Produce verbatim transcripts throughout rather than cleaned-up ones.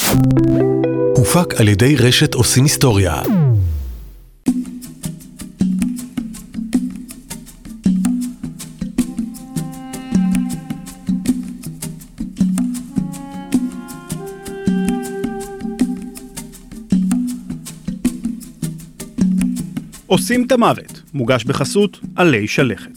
הופק על ידי רשת עושים היסטוריה. עושים את המוות, מוגש בחסות עלי שלכת.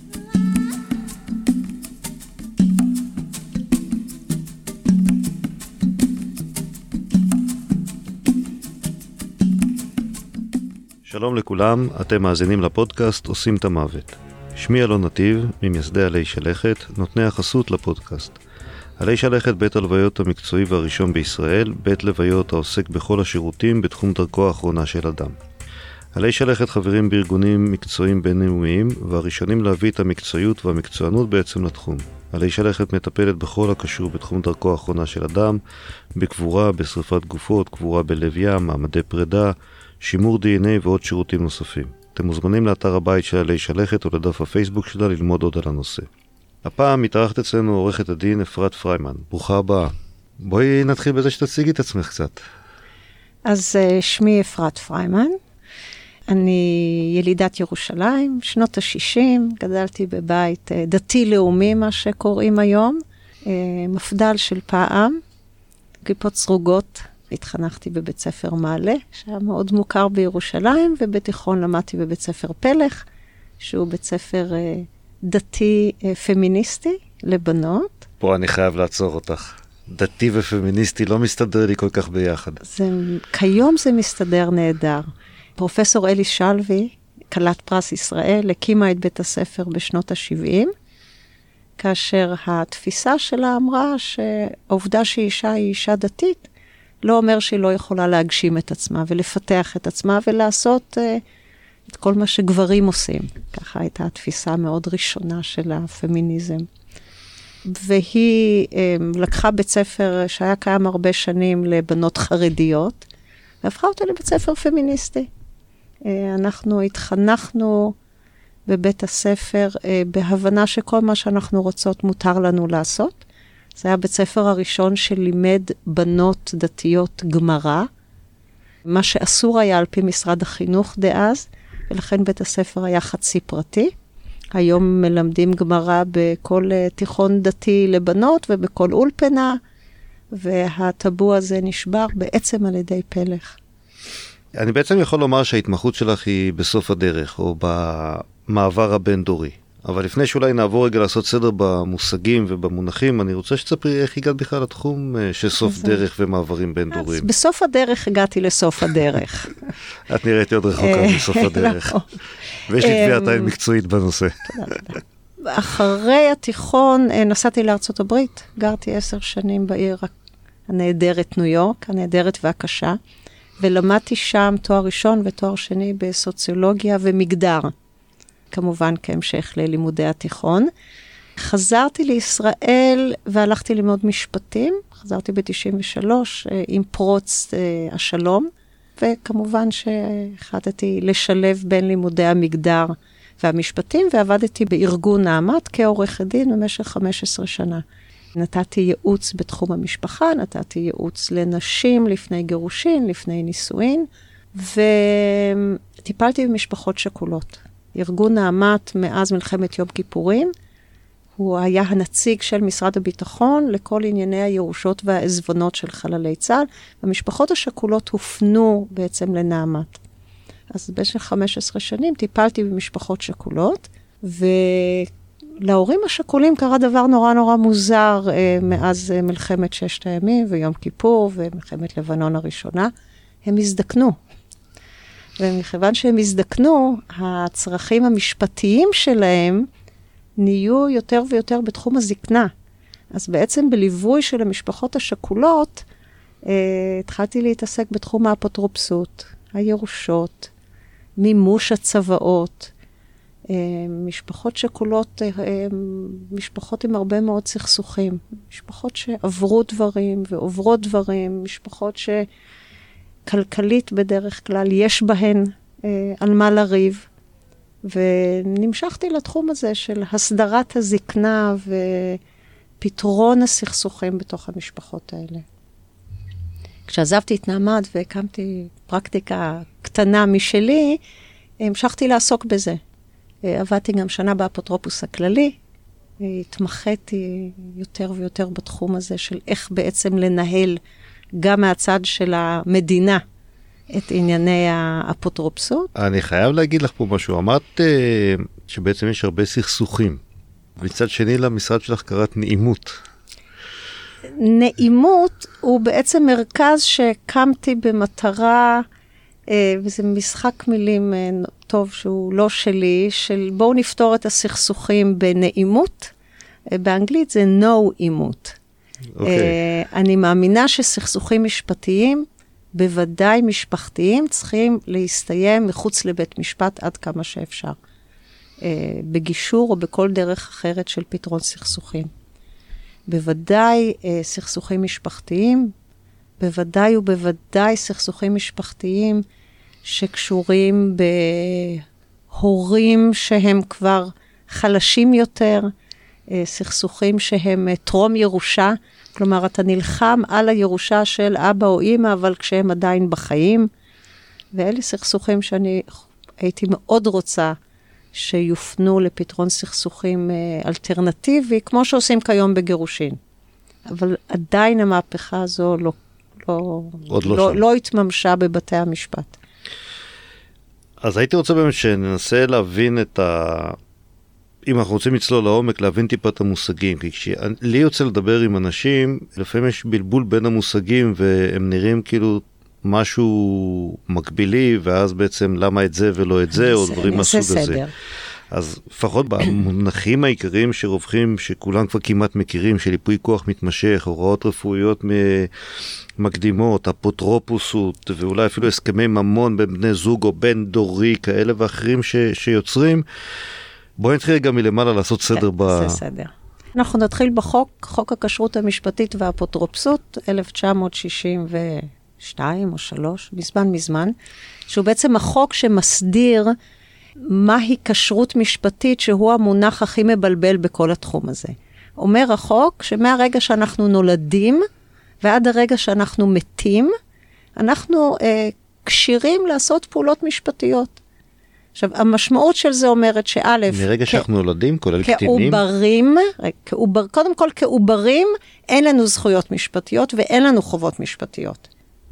שלום לכולם, אתם מאזינים לפודקאסט עושים את המוות. שמי אלון נתיב, ממייסדי עלי שלכת, נותני החסות לפודקאסט. עלי שלכת בית הלוויות המקצועי והראשון בישראל, בית לוויות העוסק בכל השירותים בתחום דרכו האחרונה של אדם. עלי שלכת חברים בארגונים מקצועיים בינלאומיים, והראשונים להביא את המקצועיות והמקצוענות בעצם לתחום. עלי שלכת מטפלת בכל הקשור בתחום דרכו האחרונה של אדם, בקבורה, בשריפת גופות, קבורה בלב ים, מעמדי פרידה, שימור די אן איי ועוד שירותים נוספים. אתם מוזמנים לאתר הבית של עלי שלכת או לדף הפייסבוק שלה ללמוד עוד על הנושא. הפעם מתארחת אצלנו עורכת הדין אפרת פריימן. ברוכה הבאה. בואי נתחיל בזה שתציגי את עצמך קצת. אז שמי אפרת פריימן. אני ילידת ירושלים, שנות ה-שישים, גדלתי בבית דתי-לאומי, מה שקוראים היום, מפדל של פעם, כיפות סרוגות. התחנכתי בבית ספר מעלה, שהיה מאוד מוכר בירושלים, ובתיכון למדתי בבית ספר פלך, שהוא בית ספר דתי פמיניסטי לבנות. פה אני חייב לעצור אותך. דתי ופמיניסטי לא מסתדר לי כל כך ביחד. זה, כיום זה מסתדר נהדר. פרופסור אלי שלוי, כלת פרס ישראל, הקימה את בית הספר בשנות ה-שבעים, כאשר התפיסה שלה אמרה שהעובדה שהיא אישה היא אישה דתית, לא אומר שהיא לא יכולה להגשים את עצמה ולפתח את עצמה ולעשות uh, את כל מה שגברים עושים. ככה הייתה התפיסה המאוד ראשונה של הפמיניזם. והיא um, לקחה בית ספר שהיה קיים הרבה שנים לבנות חרדיות, והפכה אותה לבית ספר פמיניסטי. Uh, אנחנו התחנכנו בבית הספר uh, בהבנה שכל מה שאנחנו רוצות מותר לנו לעשות. זה היה בית ספר הראשון שלימד בנות דתיות גמרא, מה שאסור היה על פי משרד החינוך דאז, ולכן בית הספר היה חצי פרטי. היום מלמדים גמרא בכל תיכון דתי לבנות ובכל אולפנה, והטאבו הזה נשבר בעצם על ידי פלך. אני בעצם יכול לומר שההתמחות שלך היא בסוף הדרך, או במעבר הבין-דורי. אבל לפני שאולי נעבור רגע לעשות סדר במושגים ובמונחים, אני רוצה שתספרי איך הגעת בכלל לתחום של סוף דרך ומעברים בין דורים. בסוף הדרך הגעתי לסוף הדרך. את נראית עוד רחוקה מסוף הדרך. ויש לי תביעת עין מקצועית בנושא. אחרי התיכון נסעתי לארצות הברית, גרתי עשר שנים בעיר הנהדרת ניו יורק, הנהדרת והקשה, ולמדתי שם תואר ראשון ותואר שני בסוציולוגיה ומגדר. כמובן כהמשך ללימודי התיכון. חזרתי לישראל והלכתי ללמוד משפטים. חזרתי ב-תשעים ושלוש עם פרוץ השלום, וכמובן שהחלטתי לשלב בין לימודי המגדר והמשפטים, ועבדתי בארגון נעמת כעורכת דין במשך חמש עשרה שנה. נתתי ייעוץ בתחום המשפחה, נתתי ייעוץ לנשים לפני גירושין, לפני נישואין, וטיפלתי במשפחות שכולות. ארגון נעמת מאז מלחמת יום כיפורים, הוא היה הנציג של משרד הביטחון לכל ענייני הירושות והעזבונות של חללי צה"ל, והמשפחות השכולות הופנו בעצם לנעמת. אז במשך חמש עשרה שנים טיפלתי במשפחות שכולות, ולהורים השכולים קרה דבר נורא נורא מוזר אה, מאז אה, מלחמת ששת הימים ויום כיפור ומלחמת לבנון הראשונה, הם הזדקנו. ומכיוון שהם הזדקנו, הצרכים המשפטיים שלהם נהיו יותר ויותר בתחום הזקנה. אז בעצם בליווי של המשפחות השכולות, אה, התחלתי להתעסק בתחום האפוטרופסות, הירושות, מימוש הצוואות. אה, משפחות שכולות, אה, משפחות עם הרבה מאוד סכסוכים. משפחות שעברו דברים ועוברות דברים, משפחות ש... כלכלית בדרך כלל, יש בהן אה, על מה לריב, ונמשכתי לתחום הזה של הסדרת הזקנה ופתרון הסכסוכים בתוך המשפחות האלה. כשעזבתי את נעמת והקמתי פרקטיקה קטנה משלי, המשכתי לעסוק בזה. עבדתי גם שנה באפוטרופוס הכללי, התמחיתי יותר ויותר בתחום הזה של איך בעצם לנהל גם מהצד של המדינה את ענייני האפוטרופסות. אני חייב להגיד לך פה משהו, אמרת שבעצם יש הרבה סכסוכים. מצד שני למשרד שלך קראת נעימות. נעימות הוא בעצם מרכז שהקמתי במטרה, וזה משחק מילים טוב שהוא לא שלי, של בואו נפתור את הסכסוכים בנעימות. באנגלית זה no עימות. Okay. אני מאמינה שסכסוכים משפטיים, בוודאי משפחתיים, צריכים להסתיים מחוץ לבית משפט עד כמה שאפשר. בגישור או בכל דרך אחרת של פתרון סכסוכים. בוודאי סכסוכים משפחתיים, בוודאי ובוודאי סכסוכים משפחתיים שקשורים בהורים שהם כבר חלשים יותר, סכסוכים שהם טרום ירושה, כלומר אתה נלחם על הירושה של אבא או אמא, אבל כשהם עדיין בחיים, ואלה סכסוכים שאני הייתי מאוד רוצה שיופנו לפתרון סכסוכים אלטרנטיבי, כמו שעושים כיום בגירושין. אבל עדיין המהפכה הזו לא, לא, עוד לא, לא, לא התממשה בבתי המשפט. אז הייתי רוצה באמת שננסה להבין את ה... אם אנחנו רוצים לצלול לעומק, להבין טיפה את המושגים, כי כשלי יוצא לדבר עם אנשים, לפעמים יש בלבול בין המושגים, והם נראים כאילו משהו מקבילי, ואז בעצם למה את זה ולא את זה, או דברים מהסוג הזה. אז לפחות במונחים העיקריים שרווחים, שכולם כבר כמעט מכירים, של ייפוי כוח מתמשך, הוראות רפואיות מקדימות, אפוטרופוסות, ואולי אפילו הסכמי ממון בין בני זוג או בין דורי, כאלה ואחרים ש, שיוצרים, בואי נתחיל גם מלמעלה לעשות סדר ב... זה סדר. אנחנו נתחיל בחוק, חוק הכשרות המשפטית והאפוטרופסות, אלף תשע מאות שישים ושתיים או שלוש, מזמן מזמן, שהוא בעצם החוק שמסדיר מהי כשרות משפטית, שהוא המונח הכי מבלבל בכל התחום הזה. אומר החוק שמהרגע שאנחנו נולדים, ועד הרגע שאנחנו מתים, אנחנו אה, כשירים לעשות פעולות משפטיות. עכשיו, המשמעות של זה אומרת שא', מרגע שאנחנו נולדים, כולל קטינים? כעוברים, כעובר, קודם כל כעוברים, אין לנו זכויות משפטיות ואין לנו חובות משפטיות.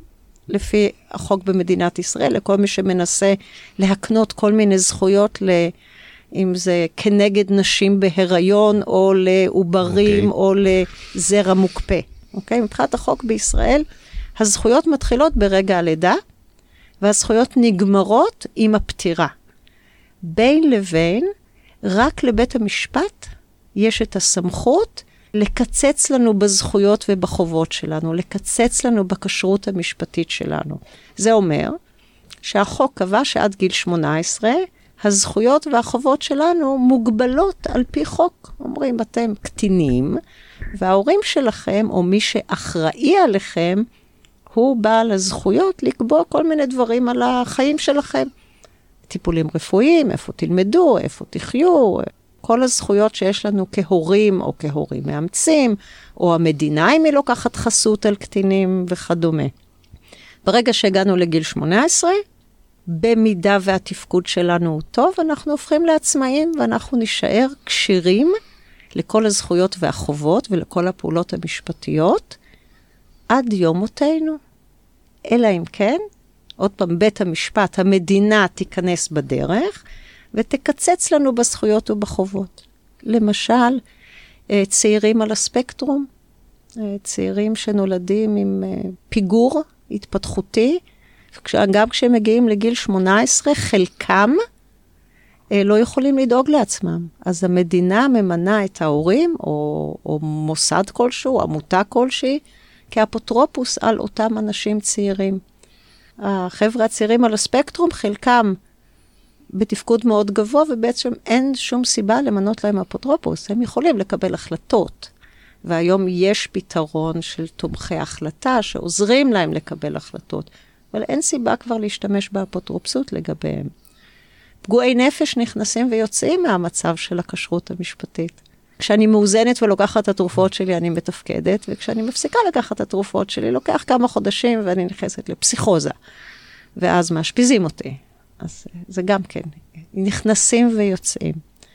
לפי החוק במדינת ישראל, לכל מי שמנסה להקנות כל מיני זכויות, ל, אם זה כנגד נשים בהיריון, או לעוברים, okay. או לזרע מוקפה. Okay? מבחינת החוק בישראל, הזכויות מתחילות ברגע הלידה, והזכויות נגמרות עם הפטירה. בין לבין, רק לבית המשפט יש את הסמכות לקצץ לנו בזכויות ובחובות שלנו, לקצץ לנו בכשרות המשפטית שלנו. זה אומר שהחוק קבע שעד גיל שמונה עשרה, הזכויות והחובות שלנו מוגבלות על פי חוק. אומרים, אתם קטינים, וההורים שלכם, או מי שאחראי עליכם, הוא בעל הזכויות לקבוע כל מיני דברים על החיים שלכם. טיפולים רפואיים, איפה תלמדו, איפה תחיו, כל הזכויות שיש לנו כהורים או כהורים מאמצים, או המדינה אם היא לוקחת חסות על קטינים וכדומה. ברגע שהגענו לגיל שמונה עשרה, במידה והתפקוד שלנו הוא טוב, אנחנו הופכים לעצמאים ואנחנו נשאר כשירים לכל הזכויות והחובות ולכל הפעולות המשפטיות עד יום מותנו. אלא אם כן, עוד פעם, בית המשפט, המדינה תיכנס בדרך, ותקצץ לנו בזכויות ובחובות. למשל, צעירים על הספקטרום, צעירים שנולדים עם פיגור התפתחותי, גם כשהם מגיעים לגיל שמונה עשרה, חלקם לא יכולים לדאוג לעצמם. אז המדינה ממנה את ההורים, או, או מוסד כלשהו, עמותה כלשהי, כאפוטרופוס על אותם אנשים צעירים. החבר'ה הצעירים על הספקטרום, חלקם בתפקוד מאוד גבוה, ובעצם אין שום סיבה למנות להם אפוטרופוס. הם יכולים לקבל החלטות, והיום יש פתרון של תומכי החלטה, שעוזרים להם לקבל החלטות, אבל אין סיבה כבר להשתמש באפוטרופסות לגביהם. פגועי נפש נכנסים ויוצאים מהמצב של הכשרות המשפטית. כשאני מאוזנת ולוקחת את התרופות שלי, אני מתפקדת, וכשאני מפסיקה לקחת את התרופות שלי, לוקח כמה חודשים ואני נכנסת לפסיכוזה, ואז מאשפיזים אותי. אז זה גם כן, נכנסים ויוצאים.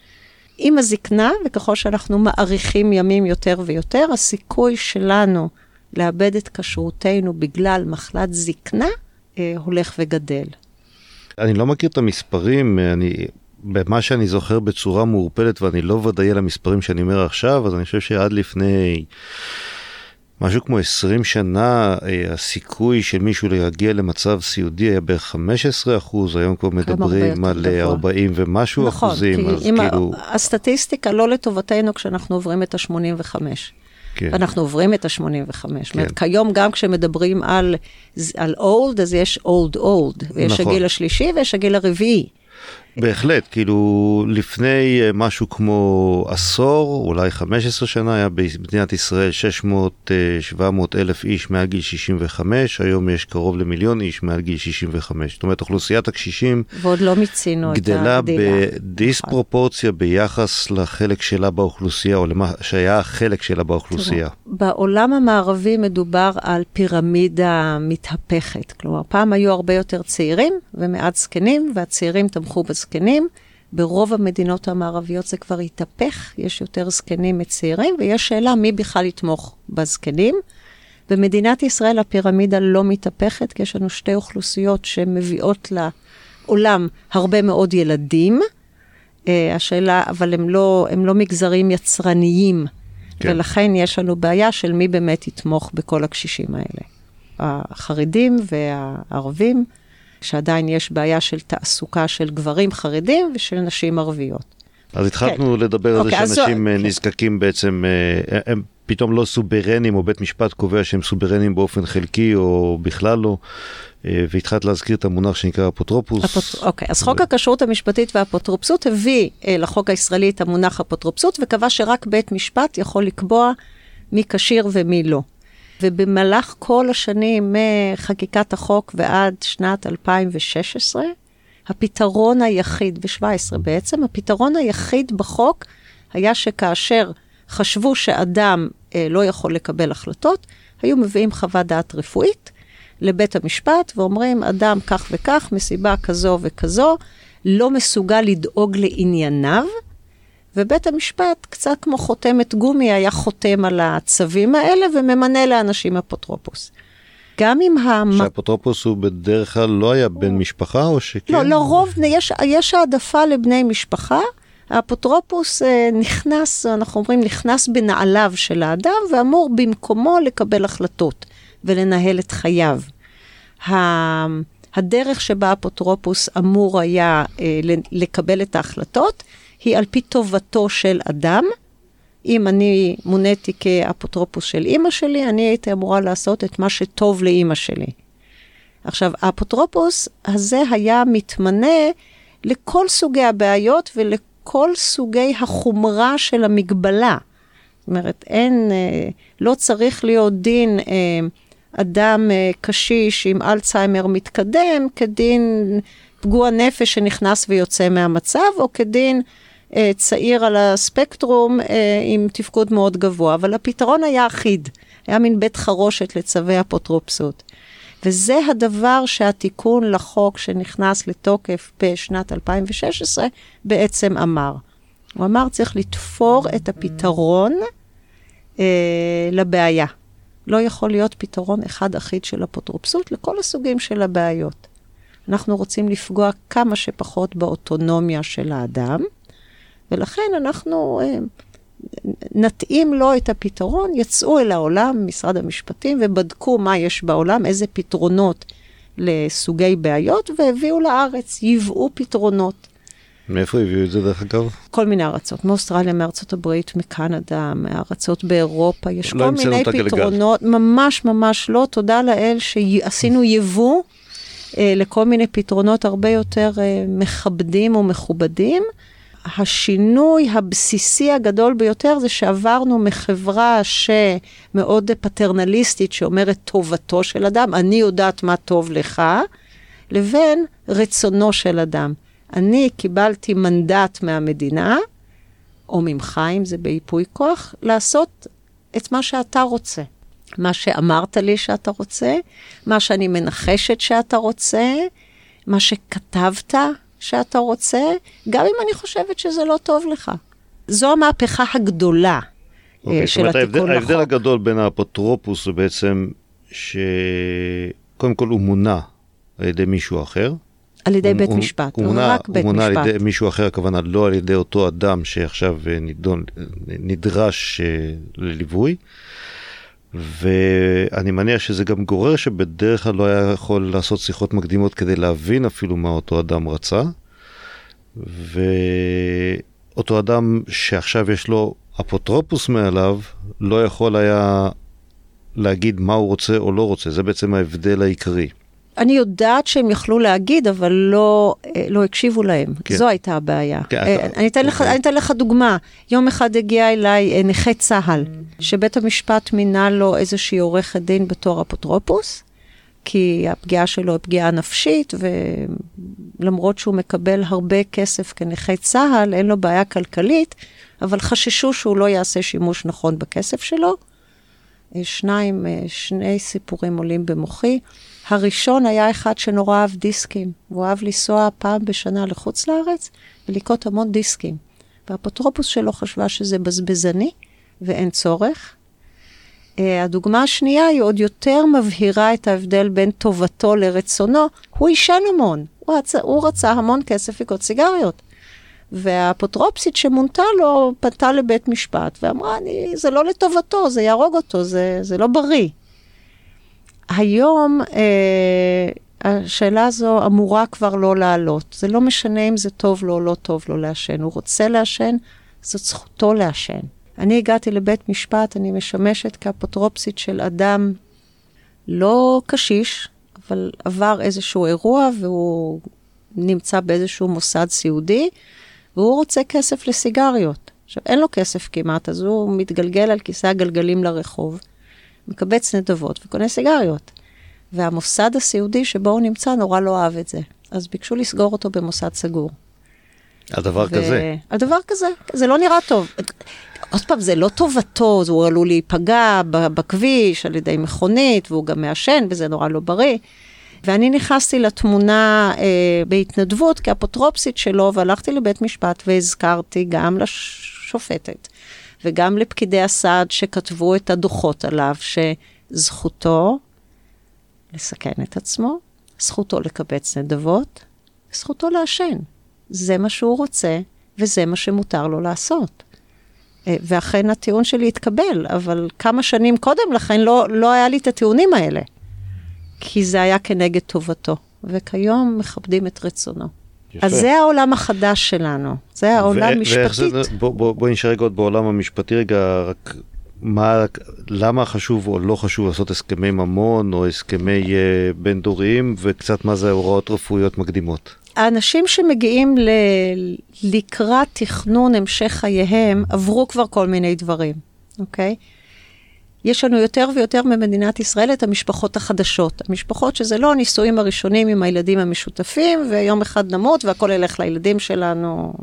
עם הזקנה, וככל שאנחנו מעריכים ימים יותר ויותר, הסיכוי שלנו לאבד את כשרותנו בגלל מחלת זקנה, אה, הולך וגדל. אני לא מכיר את המספרים, אני, במה שאני זוכר בצורה מעורפלת, ואני לא ודאי על המספרים שאני אומר עכשיו, אז אני חושב שעד לפני משהו כמו עשרים שנה, הסיכוי של מישהו להגיע למצב סיעודי היה בערך חמישה עשר אחוז, היום כבר מדברים על ארבעים ומשהו נכון, אחוזים. כי אז כאילו... ה- הסטטיסטיקה לא לטובתנו כשאנחנו עוברים את ה-שמונים וחמש. כן. אנחנו עוברים את ה-שמונים וחמש. כן. זאת אומרת, כיום גם כשמדברים על, על old, אז יש old old. ויש נכון. הגיל השלישי ויש הגיל הרביעי. בהחלט, כאילו לפני משהו כמו עשור, אולי חמש עשרה שנה, היה במדינת ישראל שש מאות שבע מאות אלף איש מעל גיל שישים וחמש, היום יש קרוב למיליון איש מעל גיל שישים וחמש. זאת אומרת, אוכלוסיית הקשישים ועוד לא מיצינו את גדלה הגדילה. בדיספרופורציה ביחס לחלק שלה באוכלוסייה, או למה שהיה החלק שלה באוכלוסייה. בעולם המערבי מדובר על פירמידה מתהפכת. כלומר, פעם היו הרבה יותר צעירים ומעט זקנים, והצעירים תמכו בזקנים. ברוב המדינות המערביות זה כבר התהפך, יש יותר זקנים מצעירים, ויש שאלה מי בכלל יתמוך בזקנים. במדינת ישראל הפירמידה לא מתהפכת, כי יש לנו שתי אוכלוסיות שמביאות לעולם הרבה מאוד ילדים. השאלה, אבל הם לא, הם לא מגזרים יצרניים, כן. ולכן יש לנו בעיה של מי באמת יתמוך בכל הקשישים האלה. החרדים והערבים, שעדיין יש בעיה של תעסוקה של גברים חרדים ושל נשים ערביות. אז התחלנו כן. לדבר על אוקיי, זה שאנשים אז... נזקקים בעצם, הם פתאום לא סוברנים, או בית משפט קובע שהם סוברנים באופן חלקי או בכלל לא, והתחלת להזכיר את המונח שנקרא אפוטרופוס. אפוט... אוקיי, אז חוק הכשרות המשפטית והאפוטרופסות הביא לחוק הישראלי את המונח אפוטרופסות, וקבע שרק בית משפט יכול לקבוע מי כשיר ומי לא. ובמהלך כל השנים מחקיקת החוק ועד שנת אלפיים ושש עשרה, הפתרון היחיד, ב-שבע עשרה בעצם, הפתרון היחיד בחוק היה שכאשר חשבו שאדם אה, לא יכול לקבל החלטות, היו מביאים חוות דעת רפואית לבית המשפט, ואומרים, אדם כך וכך, מסיבה כזו וכזו, לא מסוגל לדאוג לענייניו, ובית המשפט, קצת כמו חותמת גומי, היה חותם על הצווים האלה, וממנה לאנשים אפוטרופוס. גם אם ה... שהאפוטרופוס הוא בדרך כלל לא היה בן משפחה, או שכן? לא, לרוב יש, יש העדפה לבני משפחה. האפוטרופוס אה, נכנס, אנחנו אומרים, נכנס בנעליו של האדם, ואמור במקומו לקבל החלטות, ולנהל את חייו. הדרך שבה האפוטרופוס אמור היה אה, לקבל את ההחלטות, היא על פי טובתו של אדם. אם אני מוניתי כאפוטרופוס של אמא שלי, אני הייתי אמורה לעשות את מה שטוב לאמא שלי. עכשיו, האפוטרופוס הזה היה מתמנה לכל סוגי הבעיות ולכל סוגי החומרה של המגבלה. זאת אומרת, אין, לא צריך להיות דין אדם קשיש עם אלצהיימר מתקדם, כדין פגוע נפש שנכנס ויוצא מהמצב, או כדין צעיר על הספקטרום עם תפקוד מאוד גבוה. אבל הפתרון היה אחיד, היה מין בית חרושת לצווי אפוטרופסות. וזה הדבר שהתיקון לחוק שנכנס לתוקף בשנת אלפיים ושש עשרה בעצם אמר. הוא אמר צריך לתפור את הפתרון אה, לבעיה. לא יכול להיות פתרון אחד אחיד של אפוטרופסות לכל הסוגים של הבעיות. אנחנו רוצים לפגוע כמה שפחות באוטונומיה של האדם, ולכן אנחנו אה, נתאים לו את הפתרון, יצאו אל העולם, משרד המשפטים, ובדקו מה יש בעולם, איזה פתרונות לסוגי בעיות, והביאו לארץ, יבאו פתרונות. מאיפה הביאו את זה דרך אגב? כל מיני ארצות, מאוסטרליה, מארצות הברית, מקנדה, מארצות באירופה, יש כל מיני פתרונות, ממש ממש לא, תודה לאל שעשינו יבוא אה, לכל מיני פתרונות הרבה יותר אה, מכבדים ומכובדים. השינוי הבסיסי הגדול ביותר זה שעברנו מחברה שמאוד פטרנליסטית שאומרת טובתו של אדם, אני יודעת מה טוב לך, לבין רצונו של אדם. אני קיבלתי מנדט מהמדינה, או ממך, אם זה באיפוי כוח, לעשות את מה שאתה רוצה. מה שאמרת לי שאתה רוצה, מה שאני מנחשת שאתה רוצה, מה שכתבת שאתה רוצה, גם אם אני חושבת שזה לא טוב לך. זו המהפכה הגדולה okay, של התיקון לחוק. ההבדל הגדול בין האפוטרופוס הוא בעצם שקודם כל הוא מונה על ידי מישהו אחר. על ידי בית משפט, רק בית משפט. הוא מונה על ידי מישהו אחר, הכוונה לא על ידי אותו אדם שעכשיו נידון, נדרש לליווי. ואני מניח שזה גם גורר שבדרך כלל לא היה יכול לעשות שיחות מקדימות כדי להבין אפילו מה אותו אדם רצה. ואותו אדם שעכשיו יש לו אפוטרופוס מעליו, לא יכול היה להגיד מה הוא רוצה או לא רוצה. זה בעצם ההבדל העיקרי. אני יודעת שהם יכלו להגיד, אבל לא, לא הקשיבו להם. כן. זו הייתה הבעיה. כן, אתה... אני, אתן לך, אני אתן לך דוגמה. יום אחד הגיע אליי נכה צהל, שבית המשפט מינה לו איזושהי עורכת דין בתור אפוטרופוס, כי הפגיעה שלו היא פגיעה נפשית, ולמרות שהוא מקבל הרבה כסף כנכה צהל, אין לו בעיה כלכלית, אבל חששו שהוא לא יעשה שימוש נכון בכסף שלו. שניים, שני סיפורים עולים במוחי. הראשון היה אחד שנורא אהב דיסקים. הוא אהב לנסוע פעם בשנה לחוץ לארץ, ולקנות המון דיסקים. והאפוטרופוס שלו חשבה שזה בזבזני, ואין צורך. הדוגמה השנייה היא עוד יותר מבהירה את ההבדל בין טובתו לרצונו. הוא ישן המון. הוא רצה, הוא רצה המון כסף לקנות סיגריות. והאפוטרופסית שמונתה לו פנתה לבית משפט, ואמרה, אני, זה לא לטובתו, זה יהרוג אותו, זה, זה לא בריא. היום אה, השאלה הזו אמורה כבר לא לעלות. זה לא משנה אם זה טוב לו או לא טוב לו לעשן. הוא רוצה לעשן, זאת זכותו לעשן. אני הגעתי לבית משפט, אני משמשת כאפוטרופסית של אדם לא קשיש, אבל עבר איזשהו אירוע, והוא נמצא באיזשהו מוסד סיעודי, והוא רוצה כסף לסיגריות. עכשיו, אין לו כסף כמעט, אז הוא מתגלגל על כיסא הגלגלים לרחוב, מקבץ נדבות וקונה סיגריות. והמוסד הסיעודי שבו הוא נמצא נורא לא אהב את זה. אז ביקשו לסגור אותו במוסד סגור. הדבר ו... כזה. הדבר כזה, זה לא נראה טוב. עוד פעם, זה לא טובתו, הוא עלול להיפגע בכביש על ידי מכונית, והוא גם מעשן, וזה נורא לא בריא. ואני נכנסתי לתמונה אה, בהתנדבות כאפוטרופסית שלו, והלכתי לבית משפט והזכרתי גם לשופטת, וגם לפקידי הסעד שכתבו את הדוחות עליו, שזכותו לסכן את עצמו, זכותו לקבץ נדבות, זכותו לעשן. זה מה שהוא רוצה, וזה מה שמותר לו לעשות. ואכן הטיעון שלי התקבל, אבל כמה שנים קודם לכן לא, לא היה לי את הטיעונים האלה. כי זה היה כנגד טובתו, וכיום מכבדים את רצונו. יפה. אז זה העולם החדש שלנו, זה העולם המשפטית. בוא, בוא, בוא נשאר רגע עוד בעולם המשפטי רגע, רק מה, למה חשוב או לא חשוב לעשות הסכמי ממון או הסכמי uh, בין דוריים, וקצת מה זה הוראות רפואיות מקדימות? האנשים שמגיעים ל... לקראת תכנון המשך חייהם, עברו כבר כל מיני דברים, אוקיי? יש לנו יותר ויותר ממדינת ישראל את המשפחות החדשות. המשפחות שזה לא הנישואים הראשונים עם הילדים המשותפים, ויום אחד נמות והכל ילך לילדים שלנו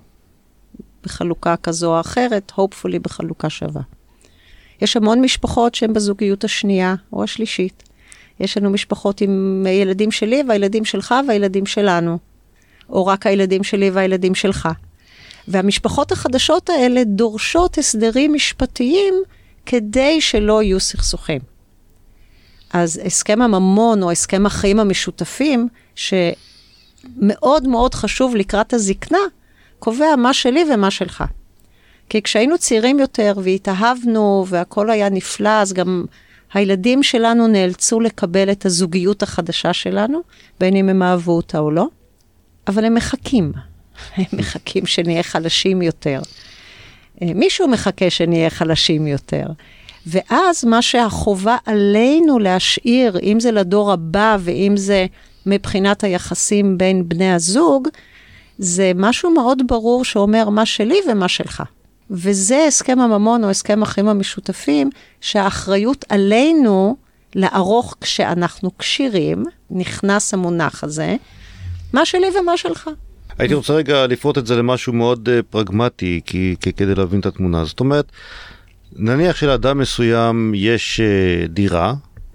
בחלוקה כזו או אחרת, hopefully בחלוקה שווה. יש המון משפחות שהן בזוגיות השנייה או השלישית. יש לנו משפחות עם ילדים שלי והילדים שלך והילדים שלנו. או רק הילדים שלי והילדים שלך. והמשפחות החדשות האלה דורשות הסדרים משפטיים כדי שלא יהיו סכסוכים. אז הסכם הממון או הסכם החיים המשותפים, שמאוד מאוד חשוב לקראת הזקנה, קובע מה שלי ומה שלך. כי כשהיינו צעירים יותר והתאהבנו והכל היה נפלא, אז גם הילדים שלנו נאלצו לקבל את הזוגיות החדשה שלנו, בין אם הם אהבו אותה או לא. אבל הם מחכים, הם מחכים שנהיה חלשים יותר. מישהו מחכה שנהיה חלשים יותר. ואז מה שהחובה עלינו להשאיר, אם זה לדור הבא, ואם זה מבחינת היחסים בין בני הזוג, זה משהו מאוד ברור שאומר מה שלי ומה שלך. וזה הסכם הממון או הסכם החיים המשותפים, שהאחריות עלינו לערוך כשאנחנו קשירים, נכנס המונח הזה, מה שלי ומה שלך. הייתי רוצה רגע לפרוט את זה למשהו מאוד uh, פרגמטי, כי, כי כדי להבין את התמונה. זאת אומרת, נניח שלאדם מסוים יש uh, דירה,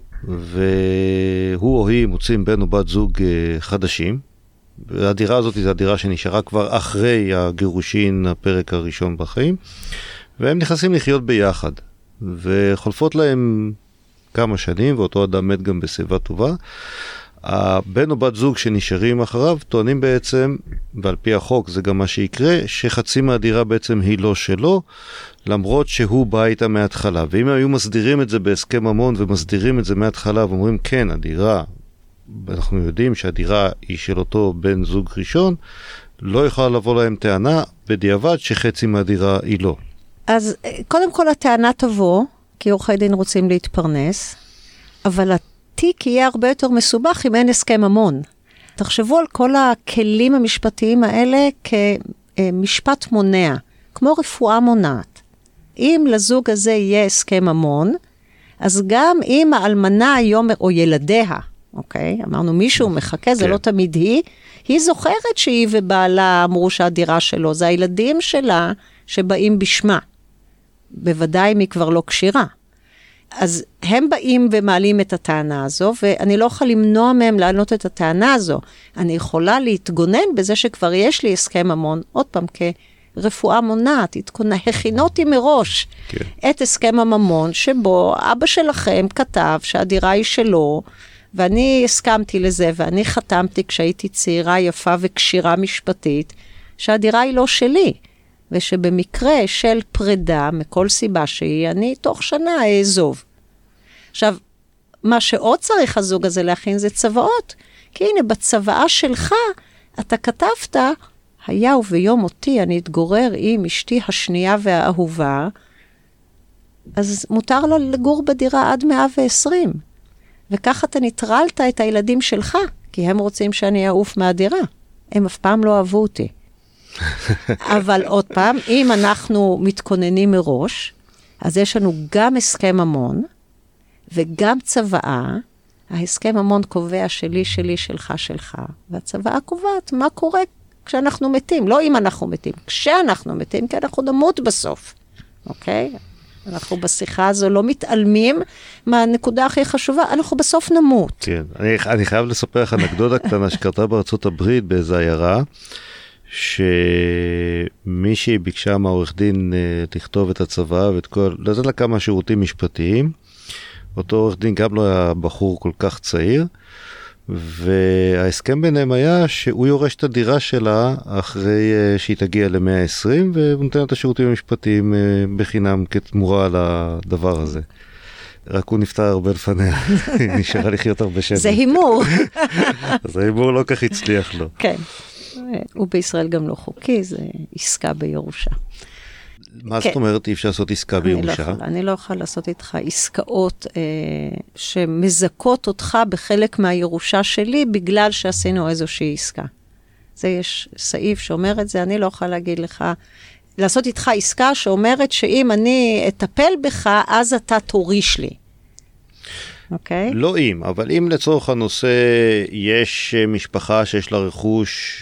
והוא או היא מוצאים בן או בת זוג uh, חדשים, והדירה הזאת היא הדירה שנשארה כבר אחרי הגירושין, הפרק הראשון בחיים, והם נכנסים לחיות ביחד, וחולפות להם כמה שנים, ואותו אדם מת גם בשיבה טובה. הבן או בת זוג שנשארים אחריו טוענים בעצם, ועל פי החוק זה גם מה שיקרה, שחצי מהדירה בעצם היא לא שלו, למרות שהוא בא איתה מההתחלה. ואם היו מסדירים את זה בהסכם ממון ומסדירים את זה מההתחלה ואומרים כן, הדירה, אנחנו יודעים שהדירה היא של אותו בן זוג ראשון, לא יכולה לבוא להם טענה בדיעבד שחצי מהדירה היא לא. אז קודם כל הטענה תבוא, כי עורכי דין רוצים להתפרנס, אבל התיק יהיה הרבה יותר מסובך אם אין הסכם ממון. תחשבו על כל הכלים המשפטיים האלה כמשפט מונע, כמו רפואה מונעת. אם לזוג הזה יהיה הסכם ממון, אז גם אם האלמנה היום, או ילדיה, אוקיי? אמרנו מישהו מחכה, זה לא תמיד היא, היא זוכרת שהיא ובעלה אמרו שהדירה שלו, זה הילדים שלה שבאים בשמה. בוודאי אם היא כבר לא קשירה. אז הם באים ומעלים את הטענה הזו, ואני לא יכולה למנוע מהם לענות את הטענה הזו. אני יכולה להתגונן בזה שכבר יש לי הסכם ממון, עוד פעם כרפואה מונעת, הכינותי מראש כן. את הסכם הממון, שבו אבא שלכם כתב שהדירה היא שלו, ואני הסכמתי לזה, ואני חתמתי כשהייתי צעירה יפה וקשירה משפטית, שהדירה היא לא שלי. ושבמקרה של פרידה, מכל סיבה שהיא, אני תוך שנה אעזוב. עכשיו, מה שעוד צריך הזוג הזה להכין זה צוואות, כי הנה, בצוואה שלך, אתה כתבת, היה וביום אותי אני אתגורר עם אשתי השנייה והאהובה, אז מותר לה לגור בדירה עד מאה ועשרים. וכך אתה נטרלת את הילדים שלך, כי הם רוצים שאני אעוף מהדירה. הם אף פעם לא אהבו אותי. אבל עוד פעם, אם אנחנו מתכוננים מראש, אז יש לנו גם הסכם ממון, וגם צוואה. ההסכם ממון קובע שלי, שלי, שלך, שלך. והצוואה קובעת מה קורה כשאנחנו מתים. לא אם אנחנו מתים, כשאנחנו מתים, כי אנחנו נמות בסוף. אוקיי? אנחנו בשיחה הזו לא מתעלמים מהנקודה הכי חשובה, אנחנו בסוף נמות. כן, אני, אני חייב לספר לך אנקדוטה קטנה שקרתה בארצות הברית באיזו עיירה, שמישהי ביקשה מהעורך דין לכתוב את הצבא ואת כל, לתת לה כמה שירותים משפטיים. אותו עורך דין גם לא היה בחור כל כך צעיר, וההסכם ביניהם היה שהוא יורש את הדירה שלה אחרי שהיא תגיע ל-מאה ועשרים, ונותן את השירותים המשפטיים בחינם כתמורה לדבר הזה. רק הוא נפטר הרבה לפניה, היא נשארה לחיות הרבה שנים. זה הימור. אז ההימור לא כך הצליח לו. כן. הוא בישראל גם לא חוקי, זה עסקה בירושה. מה זאת אומרת, אי אפשר לעשות עסקה בירושה? אני לא יכולה לעשות איתך עסקאות שמזכות אותך בחלק מהירושה שלי, בגלל שעשינו איזושהי עסקה. זה יש סעיף שאומר את זה, אני לא יכולה להגיד לך, לעשות איתך עסקה שאומרת שאם אני אטפל בך, אז אתה תוריש לי. אוקיי? לא אם, אבל אם לצורך הנושא יש משפחה שיש לה רכוש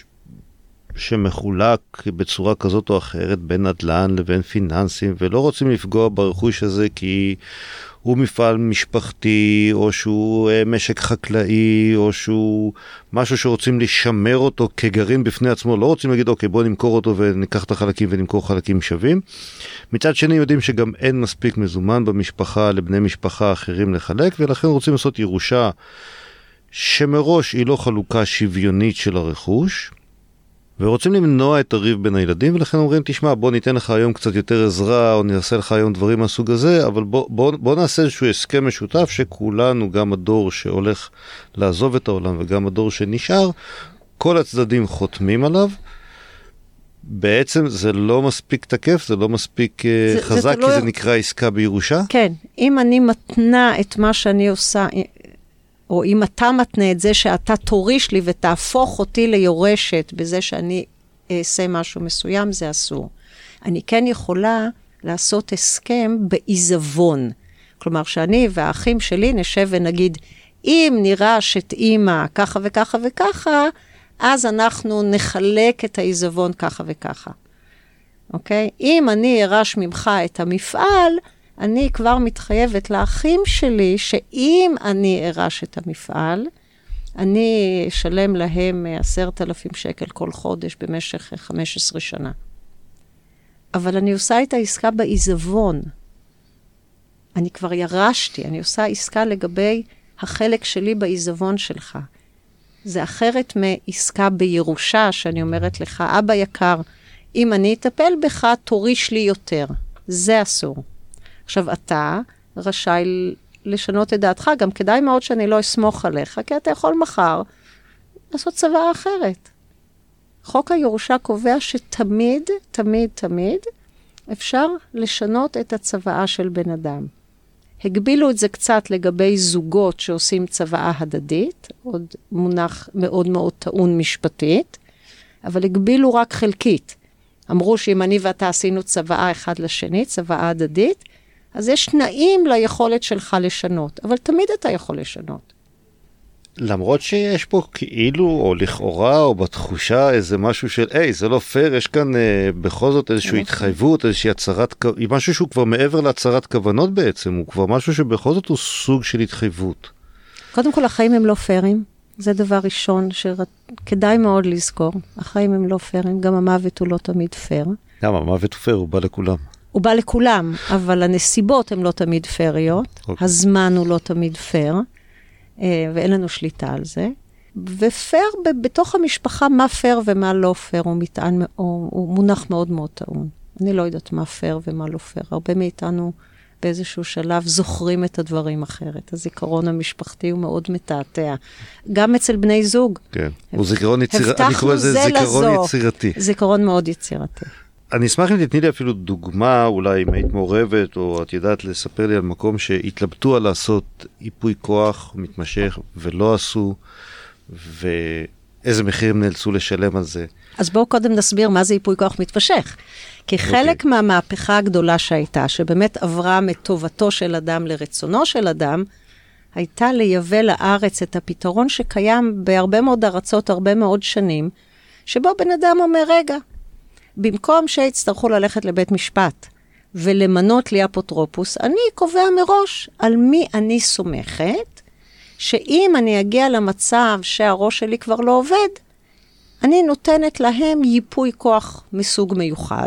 שמחולק בצורה כזאת או אחרת בין נדל"ן לבין פיננסים, ולא רוצים לפגוע ברכוש הזה כי הוא מפעל משפחתי, או שהוא משק חקלאי, או שהוא משהו שרוצים לשמר אותו כגרעין בפני עצמו, לא רוצים להגיד, אוקיי, בוא נמכור אותו וניקח את החלקים ונמכור חלקים שווים. מצד שני יודעים שגם אין מספיק מזומן במשפחה לבני משפחה אחרים לחלק, ולכן רוצים לעשות ירושה שמראש היא לא חלוקה שוויונית של הרכוש, ורוצים למנוע את הריב בין הילדים, ולכן אומרים, תשמע, בוא ניתן לך היום קצת יותר עזרה, או נעשה לך היום דברים מהסוג הזה, אבל בוא, בוא, בוא נעשה איזשהו הסכם משותף, שכולנו, גם הדור שהולך לעזוב את העולם, וגם הדור שנשאר, כל הצדדים חותמים עליו. בעצם זה לא מספיק תקף, זה לא מספיק זה, חזק, זה כי לא... זה נקרא עסקה בירושה? כן, אם אני מתנה את מה שאני עושה, או אם אתה מתנה את זה שאתה תוריש לי ותהפוך אותי ליורשת בזה שאני אעשה משהו מסוים, זה אסור. אני כן יכולה לעשות הסכם בעיזבון. כלומר, שאני והאחים שלי נשב ונגיד, אם נירש את אימא ככה וככה וככה, אז אנחנו נחלק את העיזבון ככה וככה. אוקיי? אם אני ארש ממך את המפעל, אני כבר מתחייבת לאחים שלי, שאם אני ארש את המפעל, אני אשלם להם עשרת אלפים שקל כל חודש במשך חמש עשרה שנה. אבל אני עושה את העסקה בעיזבון. אני כבר ירשתי, אני עושה עסקה לגבי החלק שלי בעיזבון שלך. זה אחרת מעסקה בירושה, שאני אומרת לך, אבא יקר, אם אני אטפל בך, תוריש לי יותר. זה אסור. עכשיו, אתה רשאי לשנות את דעתך, גם כדאי מאוד שאני לא אסמוך עליך, כי אתה יכול מחר לעשות צוואה אחרת. חוק הירושה קובע שתמיד, תמיד, תמיד, אפשר לשנות את הצוואה של בן אדם. הגבילו את זה קצת לגבי זוגות שעושים צוואה הדדית, עוד מונח מאוד מאוד טעון משפטית, אבל הגבילו רק חלקית. אמרו שאם אני ואתה עשינו צוואה אחד לשני, צוואה הדדית, אז יש תנאים ליכולת שלך לשנות, אבל תמיד אתה יכול לשנות. למרות שיש פה כאילו, או לכאורה, או בתחושה, איזה משהו של, היי, זה לא פייר, יש כאן אה, בכל זאת איזושהי התחייבות, איזושהי הצהרת, משהו שהוא כבר מעבר להצהרת כוונות בעצם, הוא כבר משהו שבכל זאת הוא סוג של התחייבות. קודם כל, החיים הם לא פיירים. זה דבר ראשון שכדאי מאוד לזכור. החיים הם לא פיירים, גם המוות הוא לא תמיד פייר. למה? המוות הוא פייר, הוא בא לכולם. הוא בא לכולם, אבל הנסיבות הן לא תמיד פייריות, okay. הזמן הוא לא תמיד פייר, ואין לנו שליטה על זה. ופייר, בתוך המשפחה, מה פייר ומה לא פייר, הוא, מטען, הוא, הוא מונח מאוד מאוד טעון. אני לא יודעת מה פייר ומה לא פייר. הרבה מאיתנו באיזשהו שלב זוכרים את הדברים אחרת. הזיכרון המשפחתי הוא מאוד מתעתע. גם אצל בני זוג. כן, הוא זיכרון יצירתי, אני קורא לזה זיכרון יצירתי. זיכרון מאוד יצירתי. אני אשמח אם תתני לי אפילו דוגמה, אולי אם היית מעורבת, או את יודעת לספר לי על מקום שהתלבטו על לעשות איפוי כוח מתמשך, ולא עשו, ואיזה מחיר הם נאלצו לשלם על זה. אז בואו קודם נסביר מה זה איפוי כוח מתמשך. כי חלק okay. מהמהפכה הגדולה שהייתה, שבאמת עברה מטובתו של אדם לרצונו של אדם, הייתה לייבא לארץ את הפתרון שקיים בהרבה מאוד ארצות, הרבה מאוד שנים, שבו בן אדם אומר, רגע, במקום שיצטרכו ללכת לבית משפט ולמנות לי אפוטרופוס, אני קובע מראש על מי אני סומכת, שאם אני אגיע למצב שהראש שלי כבר לא עובד, אני נותנת להם ייפוי כוח מסוג מיוחד,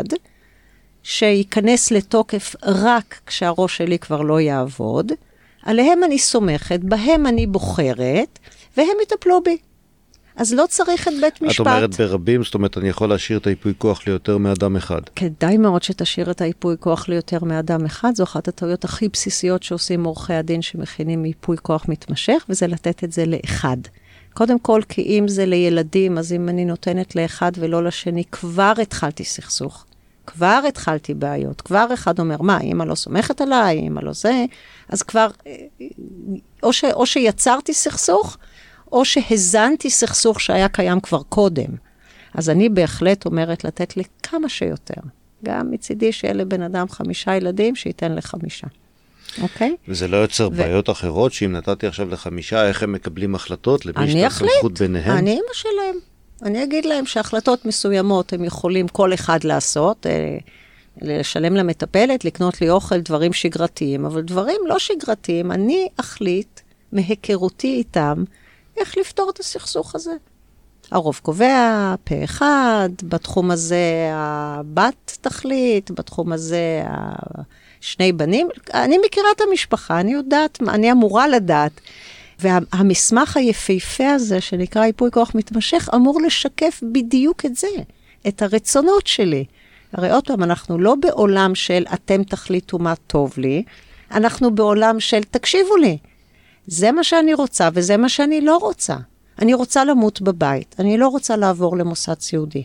שייכנס לתוקף רק כשהראש שלי כבר לא יעבוד, עליהם אני סומכת, בהם אני בוחרת, והם יטפלו בי. אז לא צריך את בית משפט. את אומרת ברבים, זאת אומרת, אני יכול להשאיר את היפוי כוח ליותר מאדם אחד. כדאי מאוד שתשאיר את היפוי כוח ליותר מאדם אחד, זו אחת הטעויות הכי בסיסיות שעושים עורכי הדין שמכינים ייפוי כוח מתמשך, וזה לתת את זה לאחד. קודם כל, כי אם זה לילדים, אז אם אני נותנת לאחד ולא לשני, כבר התחלתי סכסוך. כבר התחלתי בעיות. כבר אחד אומר, מה, אמא לא סומכת עליי, אמא לא זה, אז כבר, או, ש, או שיצרתי סכסוך, או שהזנתי סכסוך שהיה קיים כבר קודם. אז אני בהחלט אומרת לתת לי כמה שיותר. גם מצידי שיהיה לבן אדם חמישה ילדים, שייתן לחמישה. אוקיי? וזה לא יוצר ו... בעיות אחרות, שאם נתתי עכשיו לחמישה, איך הם מקבלים החלטות, למי יש את הסמכות ביניהם? אני אמא שלהם. אני אגיד להם שהחלטות מסוימות הם יכולים כל אחד לעשות, לשלם למטפלת, לקנות לי אוכל, דברים שגרתיים, אבל דברים לא שגרתיים, אני אחליט מהיכרותי איתם, איך לפתור את הסכסוך הזה. הרוב קובע, פה אחד, בתחום הזה הבת תחליט, בתחום הזה שני בנים. אני מכירה את המשפחה, אני יודעת, אני אמורה לדעת. והמסמך היפהפה הזה, שנקרא ייפוי כוח מתמשך, אמור לשקף בדיוק את זה, את הרצונות שלי. הרי עוד פעם, אנחנו לא בעולם של אתם תחליטו מה טוב לי, אנחנו בעולם של תקשיבו לי. זה מה שאני רוצה וזה מה שאני לא רוצה. אני רוצה למות בבית, אני לא רוצה לעבור למוסד סיעודי.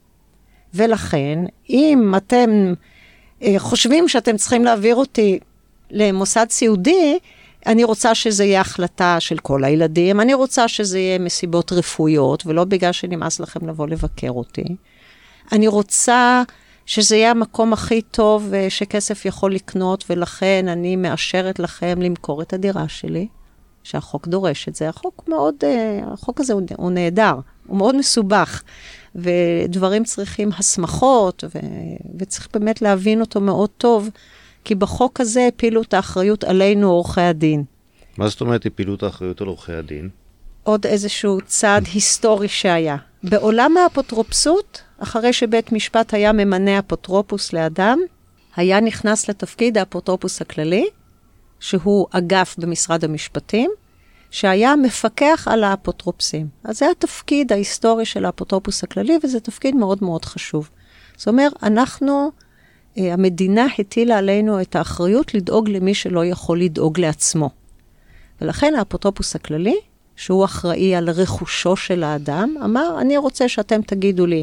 ולכן, אם אתם אה, חושבים שאתם צריכים להעביר אותי למוסד סיעודי, אני רוצה שזה יהיה החלטה של כל הילדים, אני רוצה שזה יהיה מסיבות רפואיות, ולא בגלל שנמאס לכם לבוא לבקר אותי. אני רוצה שזה יהיה המקום הכי טוב שכסף יכול לקנות, ולכן אני מאשרת לכם למכור את הדירה שלי. שהחוק דורש את זה. החוק מאוד, החוק הזה הוא, הוא נהדר, הוא מאוד מסובך, ודברים צריכים הסמכות, ו, וצריך באמת להבין אותו מאוד טוב, כי בחוק הזה הפילו את האחריות עלינו עורכי הדין. מה זאת אומרת הפילו את האחריות על עורכי הדין? עוד איזשהו צעד היסטורי שהיה. בעולם האפוטרופסות, אחרי שבית משפט היה ממנה אפוטרופוס לאדם, היה נכנס לתפקיד האפוטרופוס הכללי, שהוא אגף במשרד המשפטים, שהיה מפקח על האפוטרופסים. אז זה התפקיד ההיסטורי של האפוטרופוס הכללי, וזה תפקיד מאוד מאוד חשוב. זאת אומרת, אנחנו, המדינה הטילה עלינו את האחריות לדאוג למי שלא יכול לדאוג לעצמו. ולכן האפוטרופוס הכללי, שהוא אחראי על רכושו של האדם, אמר, אני רוצה שאתם תגידו לי,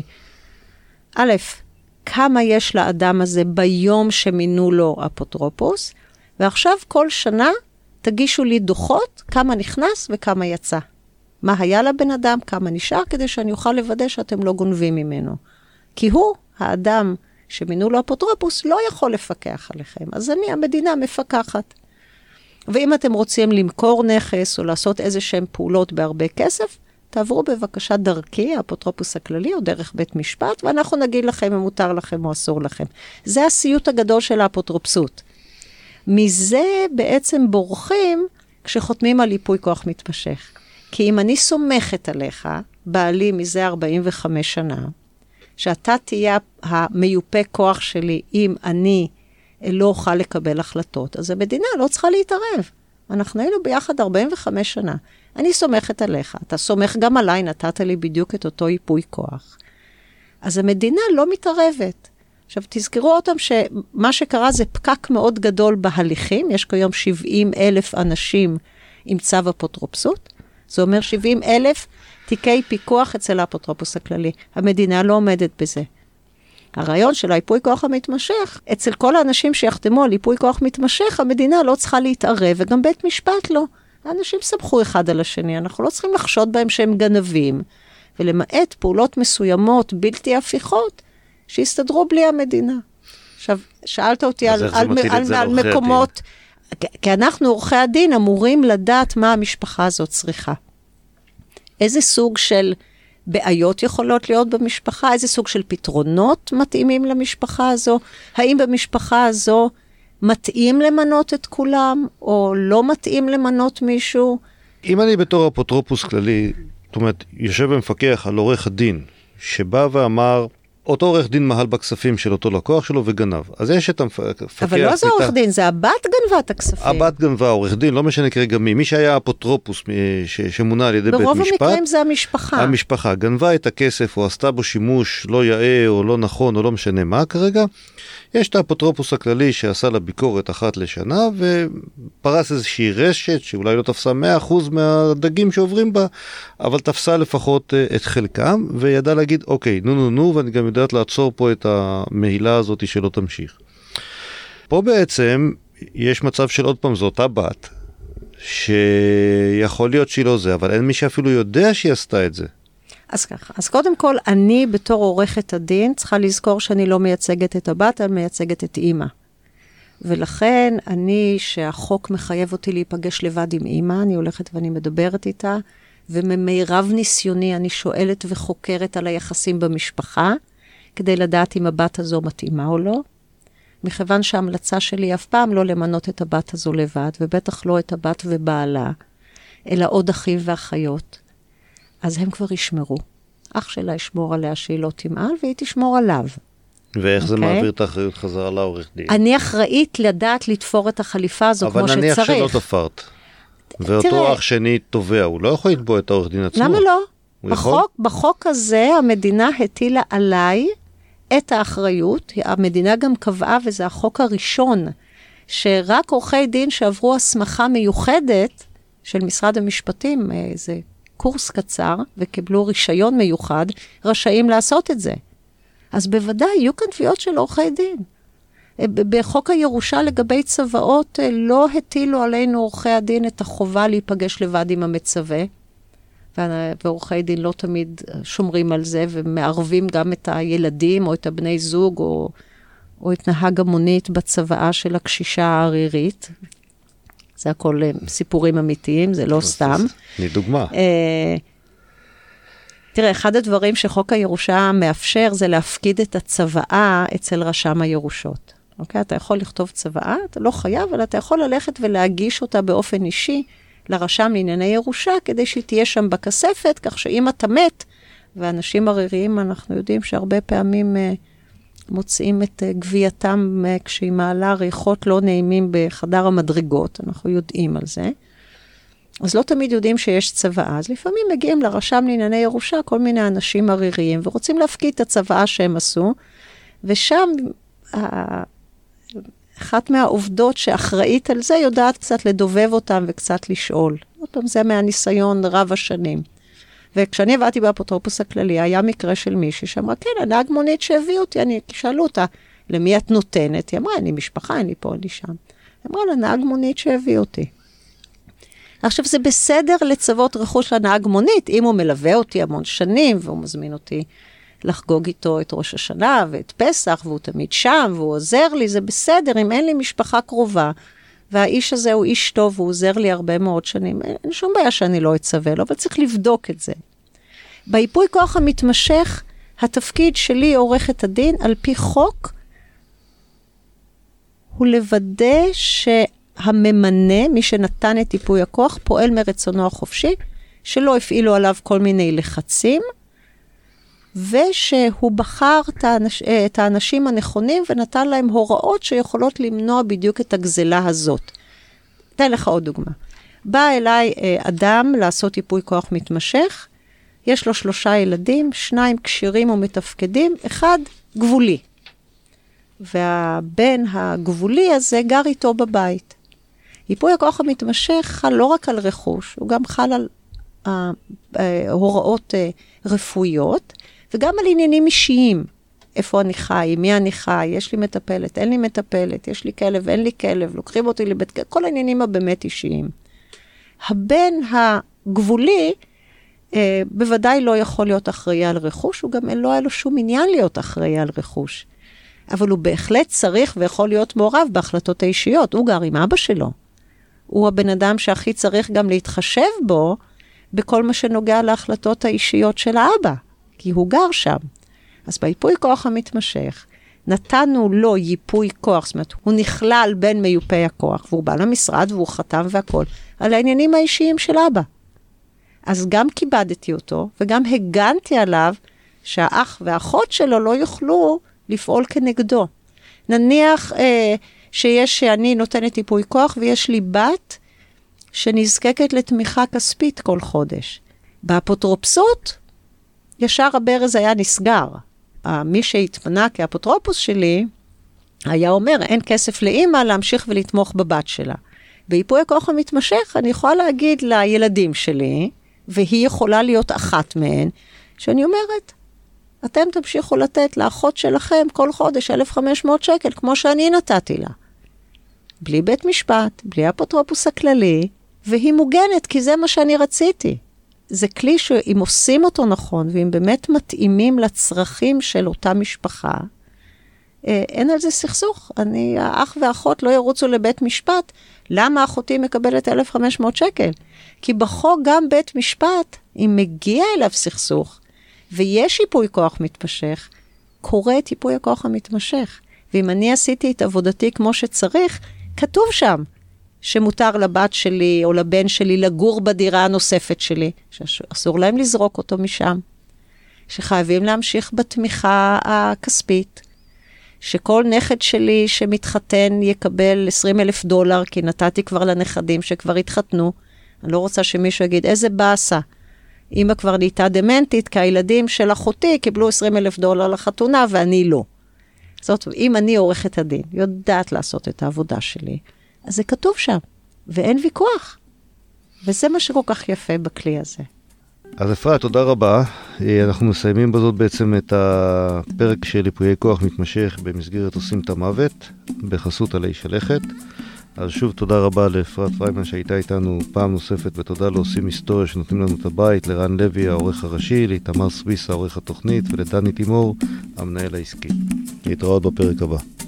א', כמה יש לאדם הזה ביום שמינו לו אפוטרופוס, ועכשיו כל שנה תגישו לי דוחות, כמה נכנס וכמה יצא. מה היה לבן אדם, כמה נשאר, כדי שאני אוכל לוודא שאתם לא גונבים ממנו. כי הוא, האדם שמינו לו אפוטרופוס, לא יכול לפקח עליכם. אז אני, המדינה, מפקחת. ואם אתם רוצים למכור נכס או לעשות איזה שהם פעולות בהרבה כסף, תעברו בבקשה דרכי, האפוטרופוס הכללי, או דרך בית משפט, ואנחנו נגיד לכם אם מותר לכם או אסור לכם. זה הסיוט הגדול של האפוטרופסות. מזה בעצם בורחים כשחותמים על ייפוי כוח מתמשך. כי אם אני סומכת עליך, בעלי מזה ארבעים וחמש שנה, שאתה תהיה המיופה כוח שלי אם אני לא אוכל לקבל החלטות, אז המדינה לא צריכה להתערב. אנחנו היינו ביחד ארבעים וחמש שנה. אני סומכת עליך, אתה סומך גם עליי, נתת לי בדיוק את אותו ייפוי כוח. אז המדינה לא מתערבת. עכשיו, תזכרו אותם שמה שקרה זה פקק מאוד גדול בהליכים, יש כיום שבעים אלף אנשים עם צו אפוטרופסות, זה אומר שבעים אלף תיקי פיקוח אצל האפוטרופוס הכללי. המדינה לא עומדת בזה. הרעיון של היפוי כוח המתמשך, אצל כל האנשים שיחתמו על היפוי כוח מתמשך, המדינה לא צריכה להתערב, וגם בית משפט לא. האנשים סמכו אחד על השני, אנחנו לא צריכים לחשוד בהם שהם גנבים, ולמעט פעולות מסוימות בלתי הפיכות, שיסתדרו בלי המדינה. עכשיו, שאלת אותי על, על, על, על מקומות, כי אנחנו עורכי הדין אמורים לדעת מה המשפחה הזאת צריכה. איזה סוג של בעיות יכולות להיות במשפחה, איזה סוג של פתרונות מתאימים למשפחה הזו, האם במשפחה הזו מתאים למנות את כולם, או לא מתאים למנות מישהו. אם אני בתור אפוטרופוס כללי, זאת אומרת, יושב ומפקח על עורך הדין, שבא ואמר, אותו עורך דין מהל בכספים של אותו לקוח שלו וגנב. אז יש את המפקח... אבל לא זה עורך דין, זה הבת גנבה את הכספים. הבת גנבה, עורך דין, לא משנה כרגע מי. מי שהיה אפוטרופוס שמונה על ידי בית משפט. ברוב המקרים זה המשפחה. המשפחה גנבה את הכסף, או עשתה בו שימוש לא יאה, או לא נכון, או לא משנה מה כרגע. יש את האפוטרופוס הכללי שעשה לה ביקורת אחת לשנה, ופרס איזושהי רשת, שאולי לא תפסה מאה אחוז מהדגים שעוברים בה, אבל תפסה לפחות את חלקם, וידע להגיד, אוקיי, נו נו נו, ואני גם יודעת לעצור פה את המהילה הזאת שלא תמשיך. פה בעצם יש מצב של עוד פעם זו אותה בת, שיכול להיות שהיא לא זה, אבל אין מי שאפילו יודע שהיא עשתה את זה. אז ככה, אז קודם כל, אני בתור עורכת הדין, צריכה לזכור שאני לא מייצגת את הבת, אני מייצגת את אימא. ולכן, אני, שהחוק מחייב אותי להיפגש לבד עם אימא, אני הולכת ואני מדברת איתה, וממירב ניסיוני אני שואלת וחוקרת על היחסים במשפחה, כדי לדעת אם הבת הזו מתאימה או לא. מכיוון שההמלצה שלי אף פעם לא למנות את הבת הזו לבד, ובטח לא את הבת ובעלה, אלא עוד אחים ואחיות. אז הם כבר ישמרו. אח שלה ישמור עליה שהיא לא תמעל, והיא תשמור עליו. ואיך okay? זה מעביר את האחריות חזרה לעורך דין? אני אחראית לדעת לתפור את החליפה הזו כמו שצריך. אבל נניח שלא תפרת. ואותו תראה, אח שני תובע, הוא לא יכול לתבוע את העורך דין עצמו. למה לא? בחוק, בחוק הזה המדינה הטילה עליי את האחריות. המדינה גם קבעה, וזה החוק הראשון, שרק עורכי דין שעברו הסמכה מיוחדת של משרד המשפטים, זה קורס קצר, וקיבלו רישיון מיוחד, רשאים לעשות את זה. אז בוודאי יהיו כאן תביעות של עורכי דין. בחוק הירושה לגבי צוואות לא הטילו עלינו עורכי הדין את החובה להיפגש לבד עם המצווה, ועורכי דין לא תמיד שומרים על זה, ומערבים גם את הילדים או את הבני זוג או, או את נהג המונית בצוואה של הקשישה הערירית. זה הכל סיפורים אמיתיים, זה לא סתם. תני דוגמה. תראה, אחד הדברים שחוק הירושה מאפשר, זה להפקיד את הצוואה אצל רשם הירושות. אוקיי? אתה יכול לכתוב צוואה, אתה לא חייב, אבל אתה יכול ללכת ולהגיש אותה באופן אישי לרשם לענייני ירושה, כדי שהיא תהיה שם בכספת, כך שאם אתה מת, ואנשים עריריים, אנחנו יודעים שהרבה פעמים מוצאים את גבייתם כשהיא מעלה ריחות לא נעימים בחדר המדרגות, אנחנו יודעים על זה. אז לא תמיד יודעים שיש צוואה, אז לפעמים מגיעים לרשם לענייני ירושה כל מיני אנשים עריריים, ורוצים להפקיד את הצוואה שהם עשו, ושם אחת מהעובדות שאחראית על זה יודעת קצת לדובב אותם וקצת לשאול. עוד פעם, זה מהניסיון רב השנים. וכשאני עבדתי באפוטרופוס הכללי, היה מקרה של מישהי שאמרה, כן, הנהג מונית שהביא אותי, אני שאלו אותה, למי את נותנת? היא אמרה, אני משפחה, אני פה, אני שם. היא אמרה, לנהג מונית שהביא אותי. עכשיו, זה בסדר לצוות רכוש לנהג מונית, אם הוא מלווה אותי המון שנים, והוא מזמין אותי לחגוג איתו את ראש השנה ואת פסח, והוא תמיד שם, והוא עוזר לי, זה בסדר, אם אין לי משפחה קרובה, והאיש הזה הוא איש טוב, והוא עוזר לי הרבה מאוד שנים, אין שום בעיה שאני לא אצווה לו, אבל צריך לבדוק את זה. בהיפוי כוח המתמשך, התפקיד שלי, עורכת הדין, על פי חוק, הוא לוודא שהממנה, מי שנתן את היפוי הכוח, פועל מרצונו החופשי, שלא הפעילו עליו כל מיני לחצים, ושהוא בחר את, האנש, את האנשים הנכונים, ונתן להם הוראות שיכולות למנוע בדיוק את הגזלה הזאת. אתן לך עוד דוגמה. בא אליי אדם לעשות היפוי כוח מתמשך, יש לו שלושה ילדים, שניים קשירים ומתפקדים, אחד גבולי. והבן הגבולי הזה גר איתו בבית. היפוי הכוח המתמשך חל לא רק על רכוש, הוא גם חל על uh, uh, הוראות uh, רפואיות, וגם על עניינים אישיים. איפה אני חי, מי אני חי, יש לי מטפלת, אין לי מטפלת, יש לי כלב, אין לי כלב, לוקחים אותי לבית כלב, כל העניינים הבאמת אישיים. הבן הגבולי, אה, בוודאי לא יכול להיות אחראי על רכוש, הוא גם לא היה לו שום עניין להיות אחראי על רכוש. אבל הוא בהחלט צריך ויכול להיות מעורב בהחלטות האישיות. הוא גר עם אבא שלו. הוא הבן אדם שהכי צריך גם להתחשב בו, בכל מה שנוגע להחלטות האישיות של האבא, כי הוא גר שם. אז ביפוי כוח המתמשך, נתנו לו ייפוי כוח, זאת אומרת, הוא נכלל בין מיופי הכוח, והוא בא למשרד והוא חתם והכל, על העניינים האישיים של אבא. אז גם כיבדתי אותו, וגם הגנתי עליו, שהאח והאחות שלו לא יוכלו לפעול כנגדו. נניח אה, שיש, שאני נותנת ייפוי כוח, ויש לי בת שנזקקת לתמיכה כספית כל חודש. באפוטרופסות, ישר הברז היה נסגר. מי שהתמנה כאפוטרופוס שלי, היה אומר, אין כסף לאמא להמשיך ולתמוך בבת שלה. בייפוי הכוח המתמשך, אני יכולה להגיד לילדים שלי, והיא יכולה להיות אחת מהן, שאני אומרת, אתם תמשיכו לתת לאחות שלכם כל חודש אלף וחמש מאות שקל, כמו שאני נתתי לה. בלי בית משפט, בלי אפוטרופוס הכללי, והיא מוגנת, כי זה מה שאני רציתי. זה כלי שאם עושים אותו נכון, ואם באמת מתאימים לצרכים של אותה משפחה, אין על זה סכסוך. אני, האח והאחות לא ירוצו לבית משפט. למה אחותי מקבלת אלף וחמש מאות שקל? כי בחוק גם בית משפט, אם מגיע אליו סכסוך, ויש ייפוי כוח מתמשך, קורה את ייפוי הכוח המתמשך. ואם אני עשיתי את עבודתי כמו שצריך, כתוב שם, שמותר לבת שלי או לבן שלי לגור בדירה הנוספת שלי, שאסור להם לזרוק אותו משם, שחייבים להמשיך בתמיכה הכספית, שכל נכד שלי שמתחתן יקבל עשרים אלף דולר, כי נתתי כבר לנכדים שכבר התחתנו. אני לא רוצה שמישהו יגיד, איזה באסה. אמא כבר נהייתה דמנטית, כי הילדים של אחותי קיבלו עשרים אלף דולר לחתונה, ואני לא. זאת, אם אני עורכת הדין, יודעת לעשות את העבודה שלי, אז זה כתוב שם, ואין ויכוח. וזה מה שכל כך יפה בכלי הזה. אז אפרת, תודה רבה. אנחנו מסיימים בזאת בעצם את הפרק של ייפויי כוח מתמשך במסגרת עושים את המוות, בחסות עלי שלכת. אז שוב תודה רבה לאפרת פריימן שהייתה איתנו פעם נוספת, ותודה לעושים היסטוריה שנותנים לנו את הבית, לרן לוי העורך הראשי, לתמר סוויסה העורך התוכנית, ולדני תימור המנהל העסקי. להתראות בפרק הבא.